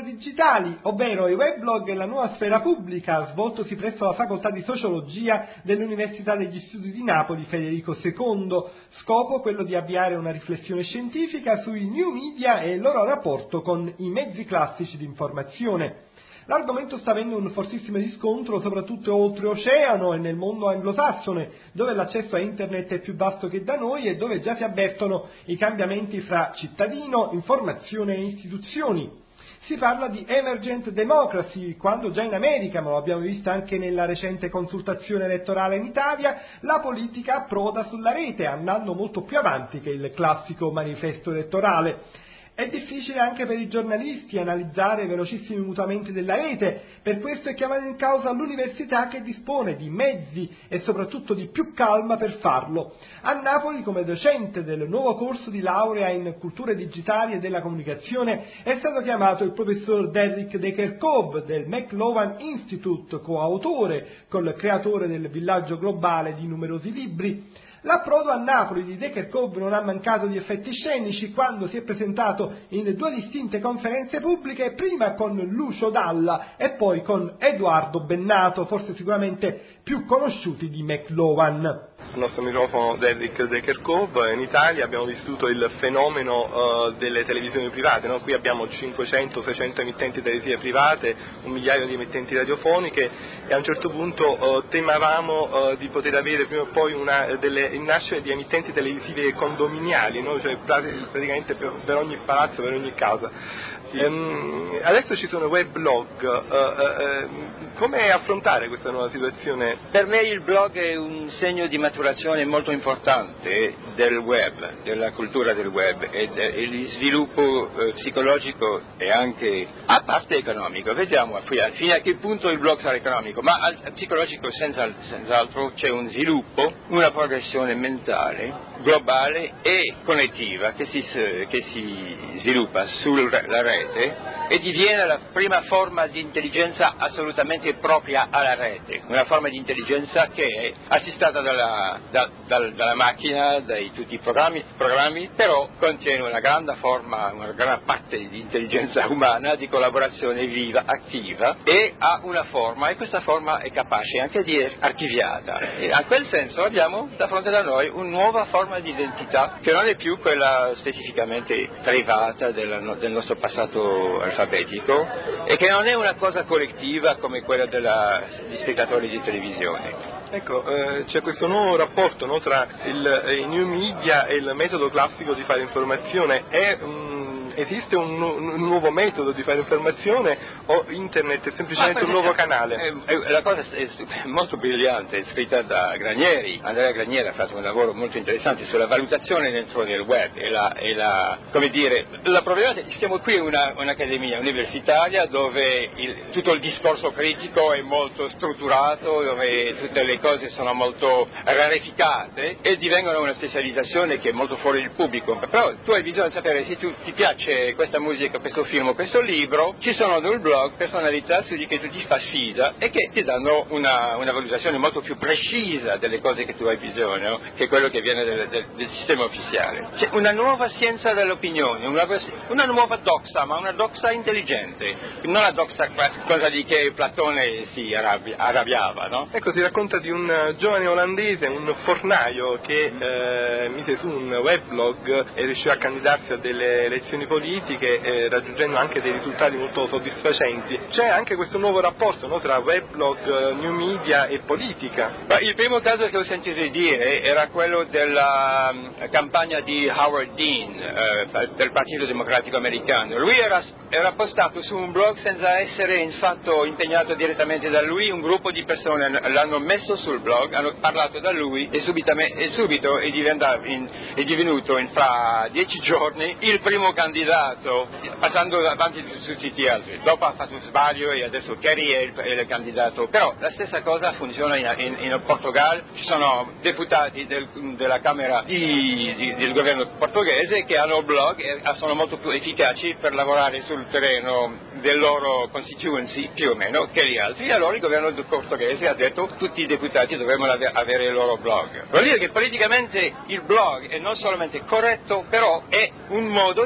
culture digitali, ovvero i weblog e la nuova sfera pubblica, svoltosi presso la facoltà di sociologia dell'Università degli Studi di Napoli Federico II. Scopo quello di avviare una riflessione scientifica sui new media e il loro rapporto con i mezzi classici di informazione. L'argomento sta avendo un fortissimo riscontro soprattutto oltreoceano e nel mondo anglosassone, dove l'accesso a internet è più vasto che da noi e dove già si avvertono i cambiamenti fra cittadino, informazione e istituzioni. Si parla di emergent democracy, quando già in America, ma lo abbiamo visto anche nella recente consultazione elettorale in Italia, la politica approda sulla rete, andando molto più avanti che il classico manifesto elettorale. È difficile anche per i giornalisti analizzare i velocissimi mutamenti della rete, per questo è chiamata in causa l'università che dispone di mezzi e soprattutto di più calma per farlo. A Napoli, come docente del nuovo corso di laurea in culture digitali e della comunicazione, è stato chiamato il professor Derrick De Kerkhove del McLowan Institute, coautore col creatore del Villaggio Globale di numerosi libri. L'approdo a Napoli di De Kerkhove non ha mancato di effetti scenici quando si è presentato in due distinte conferenze pubbliche, prima con Lucio Dalla e poi con Edoardo Bennato, forse sicuramente più conosciuti di McLowan. Il nostro microfono Derrick De Kerkhove. In Italia abbiamo vissuto il fenomeno delle televisioni private, no? Qui abbiamo 500-600 emittenti televisive private, 1 migliaio di emittenti radiofoniche e a un certo punto temevamo di poter avere prima o poi il nascere di emittenti televisive condominiali, no? Cioè praticamente per ogni palazzo, per ogni casa. Sì. Adesso ci sono weblog, come affrontare questa nuova situazione? Per me il blog è un segno di maturazione molto importante del web, della cultura del web e di sviluppo psicologico e anche a parte economico. Vediamo fino a che punto il blog sarà economico, ma psicologico senz'altro c'è un sviluppo, una progressione mentale, globale e connettiva che si sviluppa sulla rete e diviene la prima forma di intelligenza assolutamente propria alla rete, una forma di intelligenza che è assistita dalla macchina, da tutti i programmi, però contiene una gran parte di intelligenza umana, di collaborazione viva, attiva, e ha una forma, e questa forma è capace anche di essere archiviata. E a quel senso abbiamo da fronte da noi una nuova forma di identità che non è più quella specificamente derivata del nostro passato alfabetico e che non è una cosa collettiva come quella degli spettatori di televisione. Ecco, c'è questo nuovo rapporto, no, tra i new media e il metodo classico di fare informazione. Esiste un nuovo metodo di fare informazione o internet è semplicemente un nuovo canale? La cosa è molto brillante, è scritta da Granieri. Andrea Granieri ha fatto un lavoro molto interessante sulla valutazione dentro nel web come dire, la problematica. Siamo qui in un'accademia universitaria dove tutto il discorso critico è molto strutturato, dove tutte le cose sono molto rareficate e divengono una specializzazione che è molto fuori il pubblico. Però tu hai bisogno di sapere se ti piace questa musica, questo film o questo libro, ci sono dei blog personalità su di che tu ti fai fida e che ti danno una valutazione molto più precisa delle cose che tu hai bisogno che quello che viene del sistema ufficiale. C'è una nuova scienza dell'opinione, una nuova doxa, ma una doxa intelligente, non la doxa cosa di che Platone si arrabbiava, no? Ecco, si racconta di un giovane olandese, un fornaio che mise su un weblog e riuscì a candidarsi a delle elezioni politiche, raggiungendo anche dei risultati molto soddisfacenti. C'è anche questo nuovo rapporto, no, tra weblog, new media e politica. Il primo caso che ho sentito dire era quello della campagna di Howard Dean del Partito Democratico Americano. Lui era postato su un blog senza essere infatti impegnato direttamente da lui, un gruppo di persone l'hanno messo sul blog, hanno parlato da lui e subito è divenuto fra 10 giorni il primo candidato, passando avanti su siti altri. Dopo ha fatto un sbaglio e adesso Kerry è il candidato. Però la stessa cosa funziona in Portogallo, ci sono deputati della Camera del governo portoghese che hanno blog e sono molto più efficaci per lavorare sul terreno del loro constituency più o meno che gli altri, e allora il governo portoghese ha detto che tutti i deputati dovrebbero avere il loro blog. Vuol dire che politicamente il blog è non solamente corretto, però è un modo di fare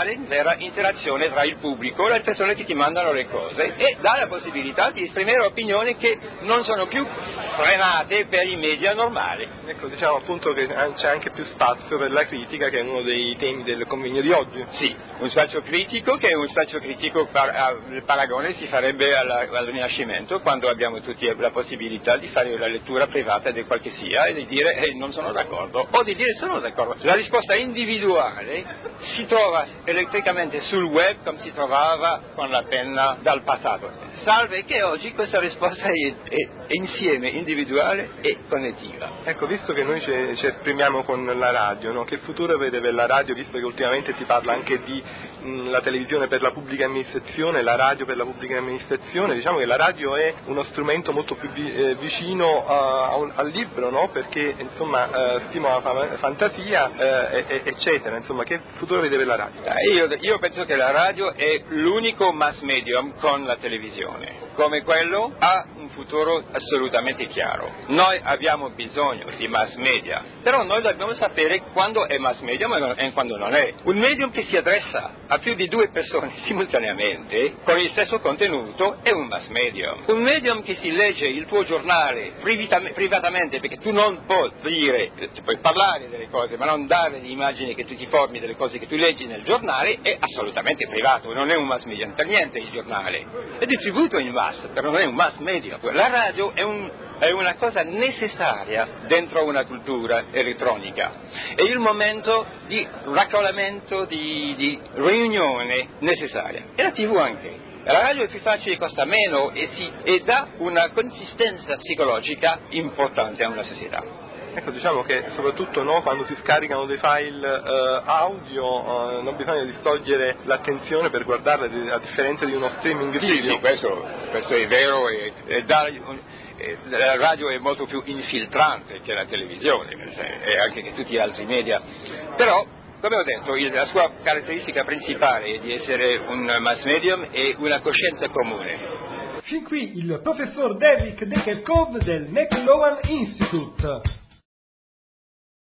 reale, vera interazione tra il pubblico e le persone che ti mandano le cose, e dà la possibilità di esprimere opinioni che non sono più frenate per i media normali. Ecco, diciamo appunto che c'è anche più spazio per la critica, che è uno dei temi del convegno di oggi. Sì, un spazio critico, che è un spazio critico, il paragone si farebbe al Rinascimento, quando abbiamo tutti la possibilità di fare la lettura privata di qualche sia e di dire non sono d'accordo, o di dire sono d'accordo. La risposta individuale si trova elettricamente sul web come si trovava con la penna dal passato, salve che oggi questa risposta è insieme individuale e connettiva. Ecco, visto che noi ci esprimiamo con la radio, no? Che futuro vede per la radio, visto che ultimamente si parla anche di la televisione per la pubblica amministrazione, la radio per la pubblica amministrazione? Diciamo che la radio è uno strumento molto più vicino al libro, no? Perché insomma stimola la fantasia, eccetera. Insomma, che futuro vede per la radio? Io penso che la radio è l'unico mass medium con la televisione. Come quello ha un futuro assolutamente chiaro. Noi abbiamo bisogno di mass media, però noi dobbiamo sapere quando è mass medium e quando non è. Un medium che si adressa a più di 2 persone simultaneamente con il stesso contenuto è un mass medium. Un medium che si legge il tuo giornale privatamente, perché tu non puoi dire, puoi parlare delle cose, ma non dare le immagini che tu ti formi delle cose che tu leggi nel giornale, è assolutamente privato, non è un mass medium per niente il giornale. È distribuito in mass, però non è un mass medium. La radio è una cosa necessaria dentro una cultura elettronica, è il momento di raccoglimento, di riunione necessaria, e la TV anche. La radio è più facile, costa meno e dà una consistenza psicologica importante a una società. Ecco, diciamo che soprattutto quando si scaricano dei file audio non bisogna distogliere l'attenzione per guardarle, a differenza di uno streaming video. Sì, questo è vero, la radio è molto più infiltrante che la televisione e anche che tutti gli altri media, però come ho detto la sua caratteristica principale è di essere un mass medium e una coscienza comune. Fin qui il professor Derrick Dekerkov del McLowan Institute.